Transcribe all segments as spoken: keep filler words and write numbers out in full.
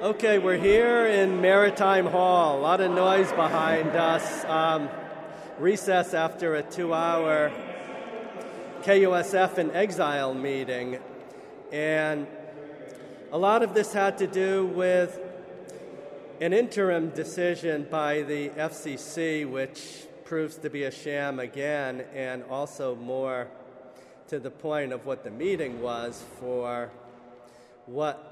Okay, we're here in Maritime Hall. A lot of noise behind us. Um, recess after a two-hour K U S F in Exile meeting. And a lot of this had to do with an interim decision by the F C C, which proves to be a sham again, and also more to the point of what the meeting was for what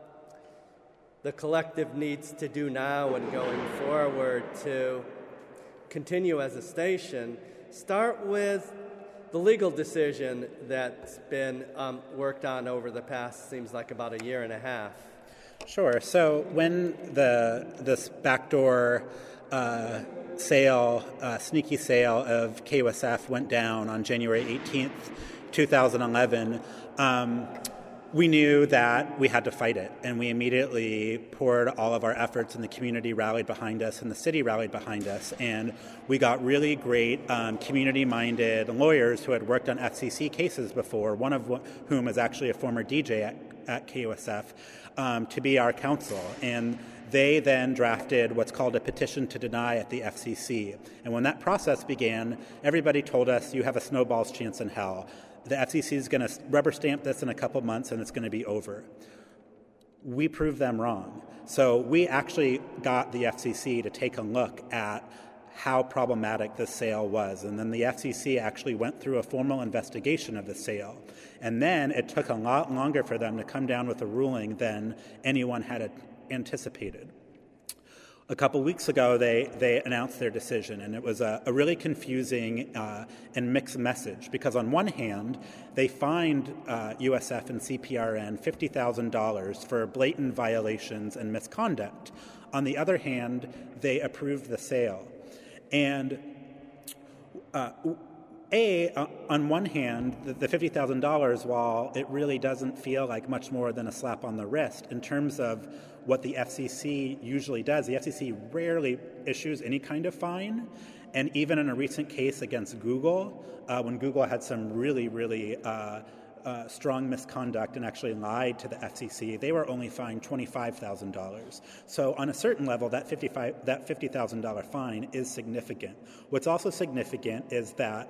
the collective needs to do now and going forward to continue as a station. Start with the legal decision that's been um, worked on over the past, seems like about a year and a half. Sure. So when the this backdoor uh, sale, uh, sneaky sale of K U S F went down on January eighteenth, twenty eleven, um, we knew that we had to fight it, and we immediately poured all of our efforts, and the community rallied behind us, and the city rallied behind us, and we got really great um, community-minded lawyers who had worked on F C C cases before, one of whom is actually a former D J at, at K U S F, um, to be our counsel. And they then drafted what's called a petition to deny at the F C C. And when that process began, everybody told us, you have a snowball's chance in hell. The F C C is going to rubber stamp this in a couple months and it's going to be over. We proved them wrong. So we actually got the F C C to take a look at how problematic this sale was. And then the F C C actually went through a formal investigation of the sale. And then it took a lot longer for them to come down with a ruling than anyone had anticipated. A couple weeks ago, they, they announced their decision, and it was a, a really confusing uh, and mixed message, because on one hand, they fined uh, U S F and C P R N fifty thousand dollars for blatant violations and misconduct. On the other hand, they approved the sale. And uh, A, uh, on one hand, the, the fifty thousand dollars, while it really doesn't feel like much more than a slap on the wrist, in terms of what the F C C usually does, the F C C rarely issues any kind of fine. And even in a recent case against Google, uh, when Google had some really, really uh, uh, strong misconduct and actually lied to the F C C, they were only fined twenty-five thousand dollars. So on a certain level, that fifty-five that fifty thousand dollars fine is significant. What's also significant is that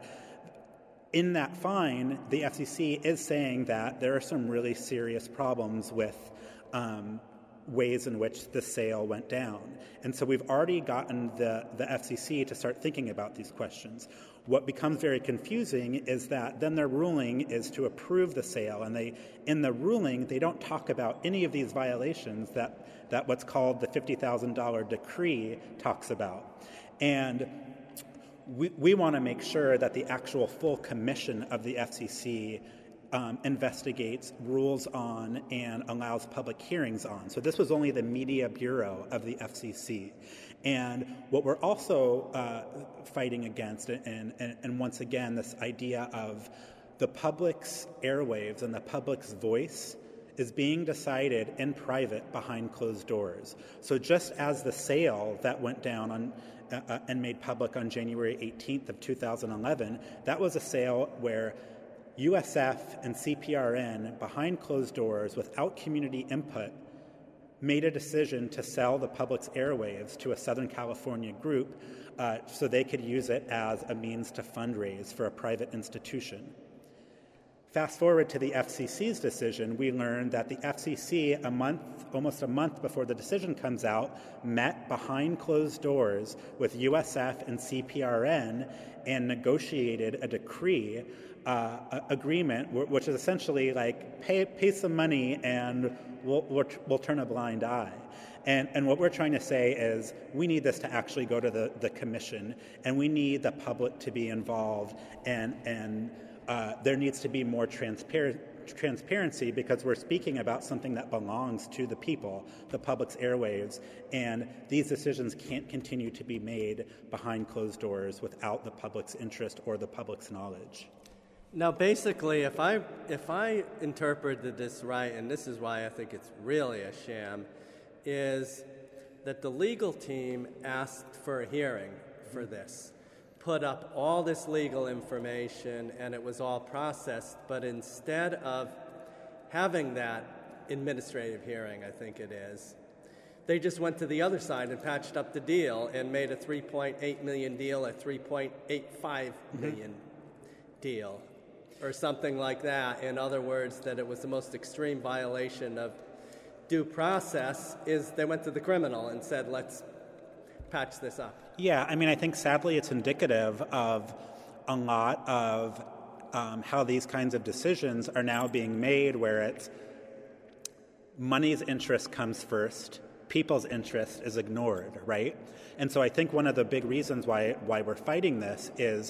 in that fine, the F C C is saying that there are some really serious problems with um, ways in which the sale went down. And so we've already gotten the, the F C C to start thinking about these questions. What becomes very confusing is that then their ruling is to approve the sale, and they, in the ruling, they don't talk about any of these violations that, that what's called the fifty thousand dollars decree talks about. And we, we want to make sure that the actual full commission of the F C C Um, investigates, rules on, and allows public hearings on. So this was only the media bureau of the F C C. And what we're also uh, fighting against, and, and, and once again, this idea of the public's airwaves and the public's voice is being decided in private behind closed doors. So just as the sale that went down on uh, uh, and made public on January eighteenth of two thousand eleven, that was a sale where U S F and C P R N, behind closed doors, without community input, made a decision to sell the public's airwaves to a Southern California group uh, so they could use it as a means to fundraise for a private institution. Fast forward to the F C C's decision, we learned that the F C C, a month, almost a month before the decision comes out, met behind closed doors with U S F and C P R N and negotiated a decree Uh, agreement, which is essentially like pay pay some money and we'll, we'll we'll turn a blind eye. And and what we're trying to say is we need this to actually go to the, the commission, and we need the public to be involved, and and uh, there needs to be more transparent transparency, because we're speaking about something that belongs to the people, the public's airwaves, and these decisions can't continue to be made behind closed doors without the public's interest or the public's knowledge. Now, basically, if I if I interpreted this right, and this is why I think it's really a sham, is that the legal team asked for a hearing for this, put up all this legal information, and it was all processed, but instead of having that administrative hearing, I think it is, they just went to the other side and patched up the deal and made a three point eight million deal a three point eight five million mm-hmm. deal, or something like that. In other words, that it was the most extreme violation of due process is they went to the criminal and said, let's patch this up. Yeah, I mean, I think sadly it's indicative of a lot of um, how these kinds of decisions are now being made, where it's money's interest comes first, people's interest is ignored, right? And so I think one of the big reasons why why we're fighting this is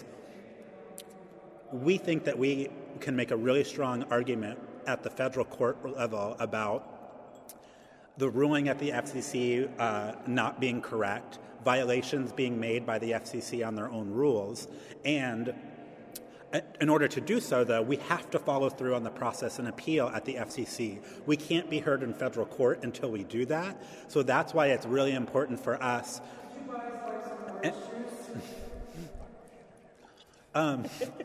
we think that we can make a really strong argument at the federal court level about the ruling at the F C C uh, not being correct, violations being made by the F C C on their own rules, and in order to do so, though, we have to follow through on the process and appeal at the F C C. We can't be heard in federal court until we do that. So that's why it's really important for us. And, um,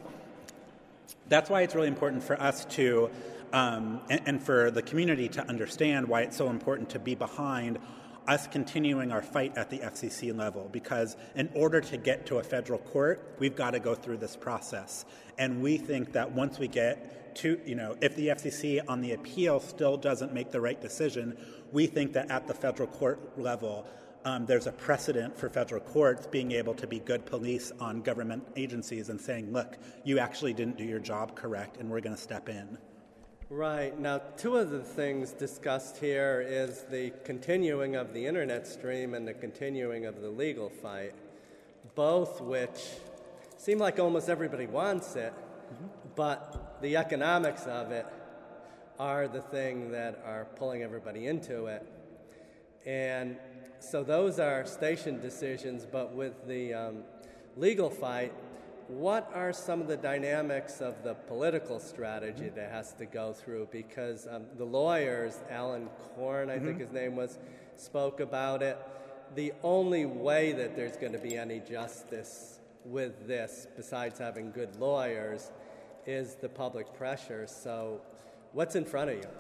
that's why it's really important for us to, um, and, and for the community to understand why it's so important to be behind us continuing our fight at the F C C level, because in order to get to a federal court, we've got to go through this process. And we think that once we get to, you know, if the F C C on the appeal still doesn't make the right decision, we think that at the federal court level, um, there's a precedent for federal courts being able to be good police on government agencies and saying, look, you actually didn't do your job correct, and we're going to step in. Right. Now, two of the things discussed here is the continuing of the internet stream and the continuing of the legal fight, both which seem like almost everybody wants it, mm-hmm. but the economics of it are the thing that are pulling everybody into it. And so those are station decisions, but with the um, legal fight, what are some of the dynamics of the political strategy that has to go through? Because um, the lawyers, Alan Korn, I mm-hmm. think his name was, spoke about it. The only way that there's going to be any justice with this, besides having good lawyers, is the public pressure. So what's in front of you?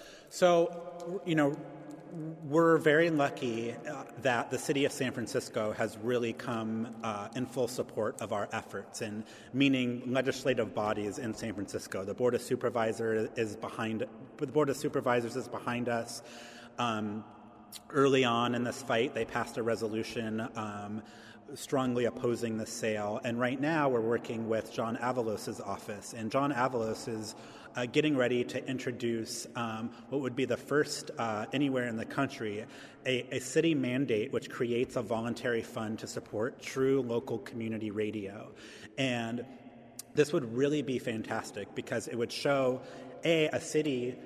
So, you know, we're very lucky uh, that the city of San Francisco has really come uh, in full support of our efforts, and meaning legislative bodies in San Francisco. The Board of Supervisors is behind. The Board of Supervisors is behind us. Um, early on in this fight, they passed a resolution um, strongly opposing the sale, and right now we're working with John Avalos' office, and John Avalos is Uh, getting ready to introduce um, what would be the first uh, anywhere in the country, a, a city mandate which creates a voluntary fund to support true local community radio. And this would really be fantastic because it would show, A, a city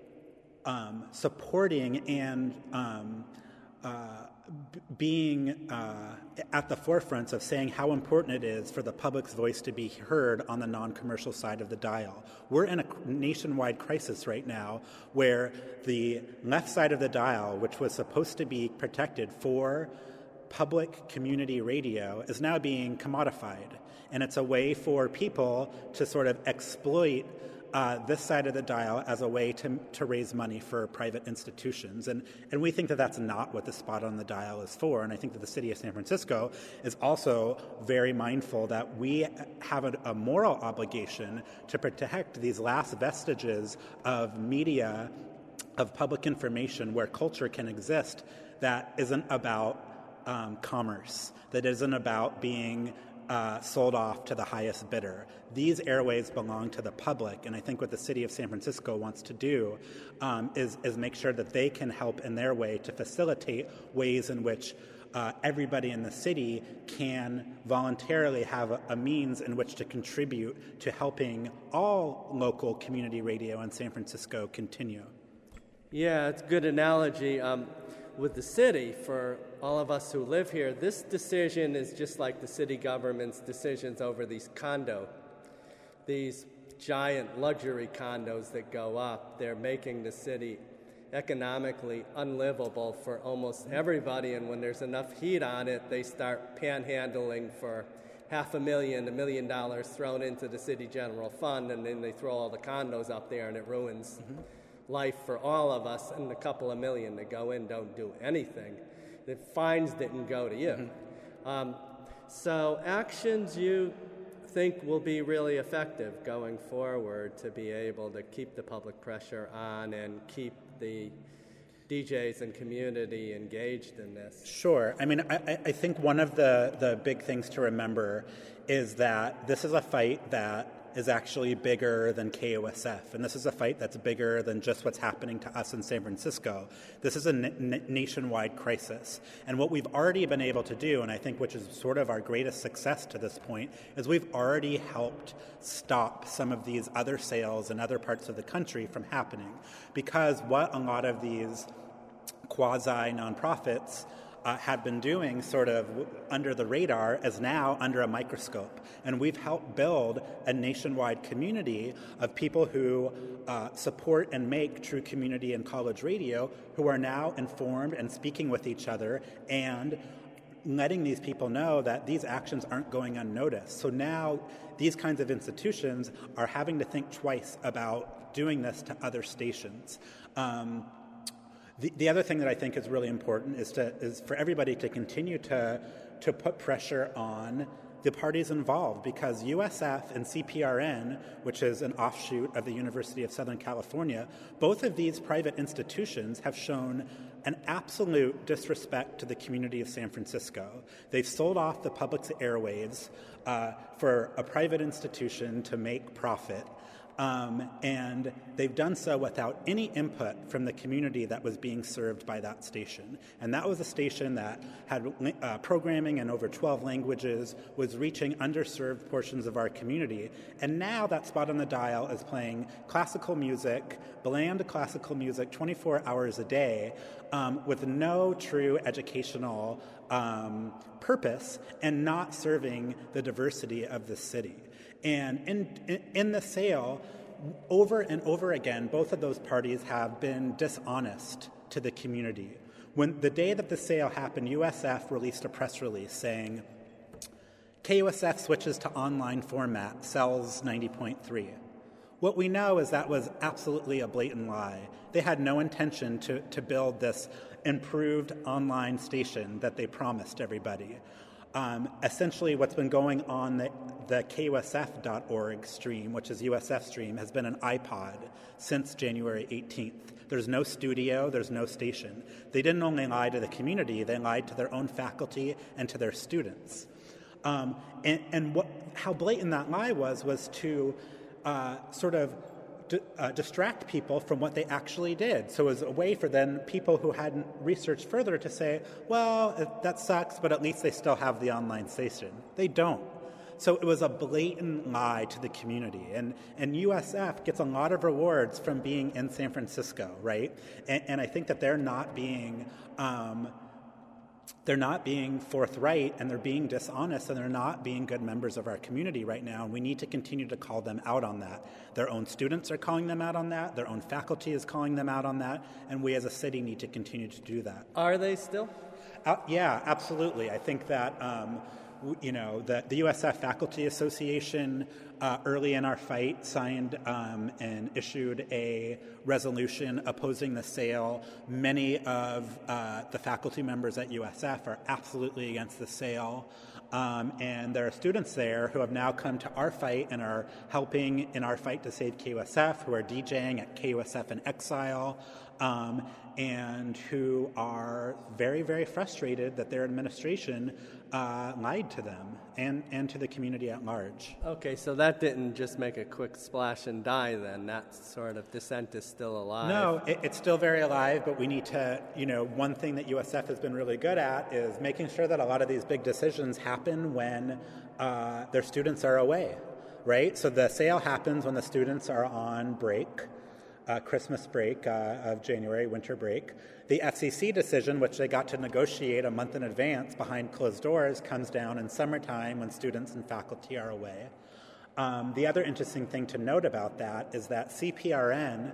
um, supporting and um, uh, b- being uh, at the forefront of saying how important it is for the public's voice to be heard on the non-commercial side of the dial. We're in a nationwide crisis right now where the left side of the dial, which was supposed to be protected for public community radio, is now being commodified. And it's a way for people to sort of exploit Uh, this side of the dial as a way to to raise money for private institutions. And, and we think that that's not what the spot on the dial is for. And I think that the city of San Francisco is also very mindful that we have a, a moral obligation to protect these last vestiges of media, of public information where culture can exist that isn't about um, commerce, that isn't about being Uh, sold off to the highest bidder. These airwaves belong to the public, and I think what the city of San Francisco wants to do um, is, is make sure that they can help in their way to facilitate ways in which uh, everybody in the city can voluntarily have a, a means in which to contribute to helping all local community radio in San Francisco continue. Yeah, it's a good analogy. Um, with the city, for all of us who live here, this decision is just like the city government's decisions over these condo, these giant luxury condos that go up. They're making the city economically unlivable for almost everybody, and when there's enough heat on it, they start panhandling for half a million, a million dollars thrown into the city general fund, and then they throw all the condos up there, and it ruins mm-hmm. life for all of us, and the couple of million that go in don't do anything. The fines didn't go to you. Mm-hmm. Um, so actions you think will be really effective going forward to be able to keep the public pressure on and keep the D Js and community engaged in this? Sure. I mean, I, I think one of the, the big things to remember is that this is a fight that is actually bigger than K O S F, and this is a fight that's bigger than just what's happening to us in San Francisco. This is a n- nationwide crisis, and what we've already been able to do, and I think which is sort of our greatest success to this point, is we've already helped stop some of these other sales in other parts of the country from happening, because what a lot of these quasi-nonprofits Uh, had been doing sort of under the radar is now under a microscope. And we've helped build a nationwide community of people who uh, support and make True Community and College Radio, who are now informed and speaking with each other and letting these people know that these actions aren't going unnoticed. So now these kinds of institutions are having to think twice about doing this to other stations. Um, The, the other thing that I think is really important is to is for everybody to continue to to put pressure on the parties involved, because U S F and C P R N, which is an offshoot of the University of Southern California, both of these private institutions have shown an absolute disrespect to the community of San Francisco. They've sold off the public's airwaves uh, for a private institution to make profit. Um, and they've done so without any input from the community that was being served by that station. And that was a station that had uh, programming in over twelve languages, was reaching underserved portions of our community. And now that spot on the dial is playing classical music, bland classical music, twenty-four hours a day, um, with no true educational um, purpose, and not serving the diversity of the city. And in, in in the sale, over and over again, both of those parties have been dishonest to the community. When the day that the sale happened, U S F released a press release saying, K O S F switches to online format, sells ninety point three. What we know is that was absolutely a blatant lie. They had no intention to, to build this improved online station that they promised everybody. Um, essentially, what's been going on the, the K O S F dot org stream, which is U S F stream, has been an iPod since January eighteenth. There's no studio, there's no station. They didn't only lie to the community, they lied to their own faculty and to their students. Um, and and what, how blatant that lie was, was to uh, sort of d- uh, distract people from what they actually did. So it was a way for then people who hadn't researched further to say, well, that sucks, but at least they still have the online station. They don't. So it was a blatant lie to the community. And, and U S F gets a lot of rewards from being in San Francisco, right? And, and I think that they're not being... Um, They're not being forthright, and they're being dishonest, and they're not being good members of our community right now, and we need to continue to call them out on that. Their own students are calling them out on that, their own faculty is calling them out on that, and we as a city need to continue to do that. Are they still? Uh, yeah, absolutely. I think that, um, you know, the, the U S F Faculty Association uh, early in our fight signed um, and issued a resolution opposing the sale. Many of uh, the faculty members at U S F are absolutely against the sale. Um, and there are students there who have now come to our fight and are helping in our fight to save K O S F, who are DJing at K O S F in Exile, um, and who are very, very frustrated that their administration uh, lied to them and, and to the community at large. Okay, so that didn't just make a quick splash and die then. That sort of dissent is still alive. No, it, it's still very alive, but we need to, you know, one thing that U S F has been really good at is making sure that a lot of these big decisions happen when uh, their students are away, right? So the sale happens when the students are on break. Uh, Christmas break uh, of January, winter break. The F C C decision, which they got to negotiate a month in advance behind closed doors, comes down in summertime when students and faculty are away. Um, the other interesting thing to note about that is that C P R N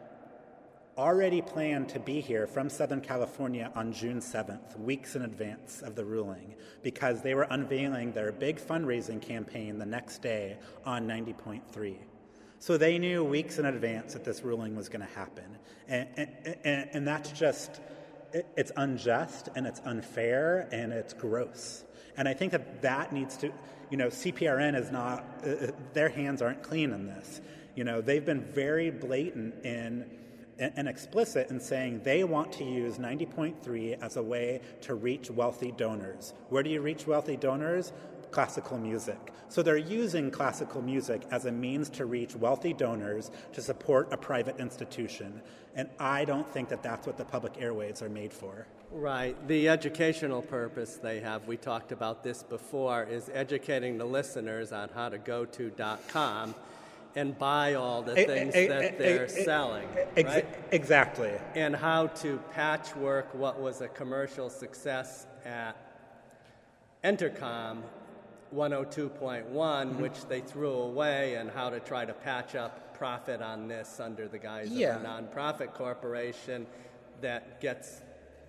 already planned to be here from Southern California on June seventh, weeks in advance of the ruling, because they were unveiling their big fundraising campaign the next day on ninety point three. So they knew weeks in advance that this ruling was going to happen. And, and, and, and that's just, it, it's unjust and it's unfair and it's gross. And I think that that needs to, you know, C P R N is not, uh, their hands aren't clean in this. You know, they've been very blatant in and explicit in saying they want to use ninety point three as a way to reach wealthy donors. Where do you reach wealthy donors? Classical music. So they're using classical music as a means to reach wealthy donors to support a private institution. And I don't think that that's what the public airwaves are made for. Right. The educational purpose they have, we talked about this before, is educating the listeners on how to go to .com and buy all the things a, a, that they're a, a, selling, ex- right? Exactly. And how to patchwork what was a commercial success at Entercom one oh two point one, mm-hmm. which they threw away, and how to try to patch up profit on this under the guise yeah. of a nonprofit corporation that gets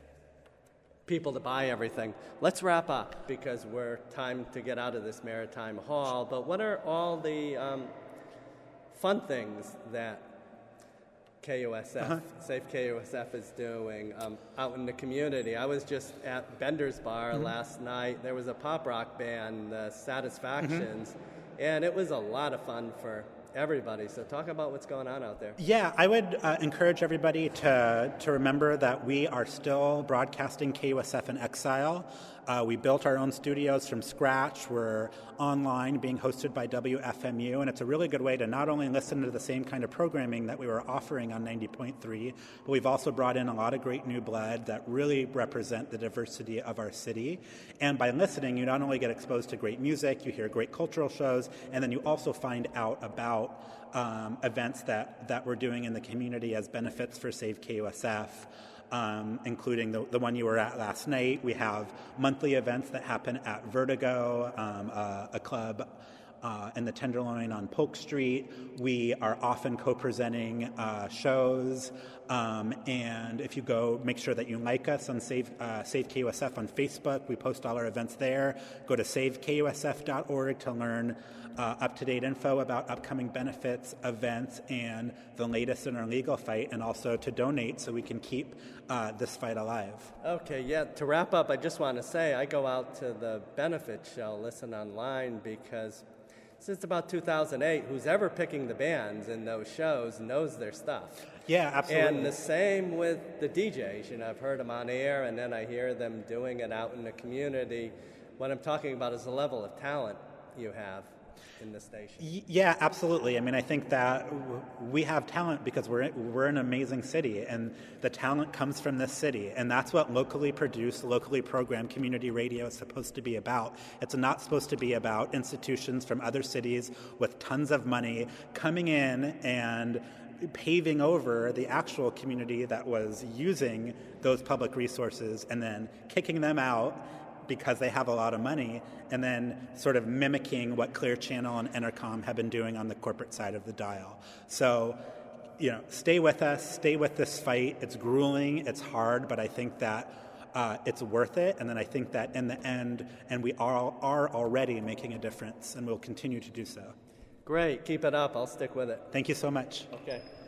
people to buy everything. Let's wrap up because we're time to get out of this Maritime Hall. But what are all the um, fun things that K U S F, uh-huh. Safe K U S F is doing um, out in the community? I was just at Bender's Bar mm-hmm. last night. There was a pop rock band, uh, Satisfactions, mm-hmm. and it was a lot of fun for everybody. So talk about what's going on out there. Yeah, I would uh, encourage everybody to to remember that we are still broadcasting K U S F in exile. Uh, we built our own studios from scratch. We're online, being hosted by W F M U, and it's a really good way to not only listen to the same kind of programming that we were offering on ninety point three, but we've also brought in a lot of great new blood that really represent the diversity of our city. And by listening, you not only get exposed to great music, you hear great cultural shows, and then you also find out about um, events that, that we're doing in the community as benefits for Save K U S F. Um, including the, the one you were at last night. We have monthly events that happen at Vertigo, um, uh, a club uh, in the Tenderloin on Polk Street. We are often co-presenting uh, shows, um, and if you go, make sure that you like us on Save, uh, Save K U S F on Facebook. We post all our events there. Go to save K U S F dot org to learn Uh, up-to-date info about upcoming benefits, events, and the latest in our legal fight, and also to donate so we can keep uh, this fight alive. Okay, yeah, to wrap up, I just want to say I go out to the benefit show, listen online, because since about two thousand eight, who's ever picking the bands in those shows knows their stuff. Yeah, absolutely. And the same with the D Js. You know, I've heard them on air, and then I hear them doing it out in the community. What I'm talking about is the level of talent you have in the station. Yeah, absolutely. I mean, I think that we have talent because we're we're an amazing city, and the talent comes from this city, and that's what locally produced, locally programmed community radio is supposed to be about. It's not supposed to be about institutions from other cities with tons of money coming in and paving over the actual community that was using those public resources and then kicking them out because they have a lot of money, and then sort of mimicking what Clear Channel and Entercom have been doing on the corporate side of the dial. So, you know, stay with us, stay with this fight. It's grueling, it's hard, but I think that uh, it's worth it, and then I think that in the end, and we are, are already making a difference, and we'll continue to do so. Great, keep it up, I'll stick with it. Thank you so much. Okay.